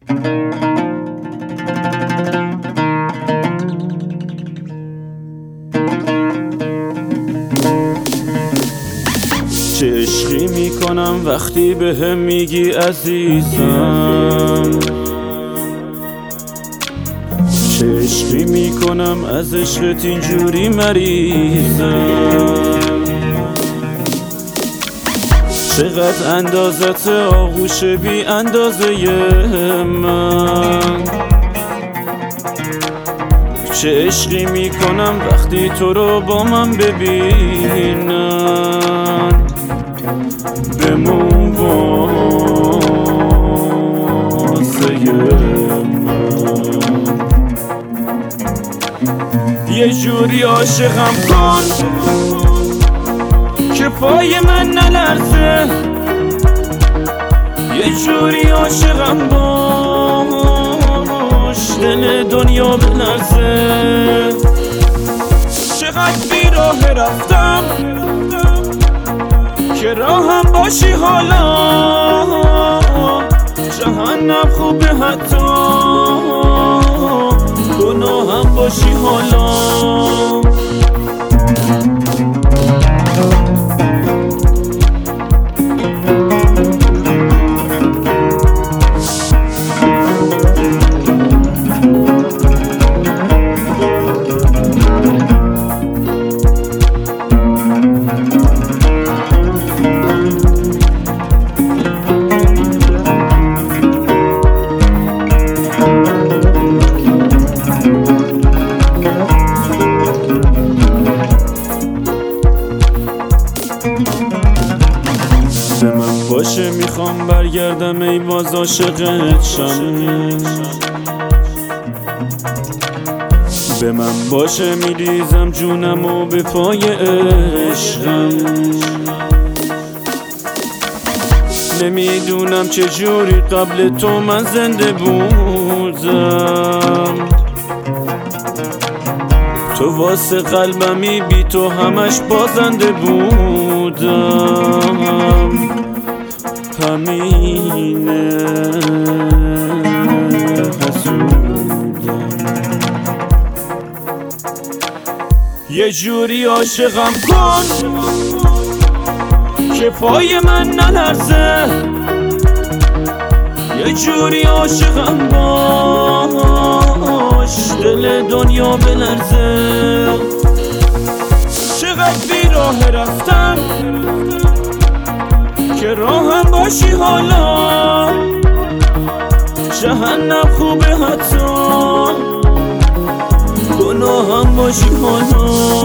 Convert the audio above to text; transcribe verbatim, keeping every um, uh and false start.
چه عشقی میکنم وقتی به هم میگی عزیزم، چه عشقی میکنم از عشقت اینجوری مریضم. چقدر اندازت آغوش بی اندازه من، چه عشقی میکنم وقتی تو رو با من ببینم. بمون واسه من، یه جوری عاشقم کن که پای من نلرزه، یه جوری عاشقم باش دل دنیا بلرزه. چقدر بی راه رفتم که راهم باشی حالا، جهنم خوبه حتی گناهم باشی حالا. به من باشه میخوام برگردم ای باز عاشقت شم، به من باشه میریزم جونم و به پای عشقم. نمیدونم چجوری قبل تو من زنده بودم، تو واسه قلبمی بی تو همش بازنده بودم. همینه حسودم، یه جوری عاشقم کن که پای من نلرزه، یه جوری عاشقم باش دل دنیا بلرزه. چقدر بی راه رفتم که راهم باشی حالا، جهنم خوبه حتی گناهم باشی حالا.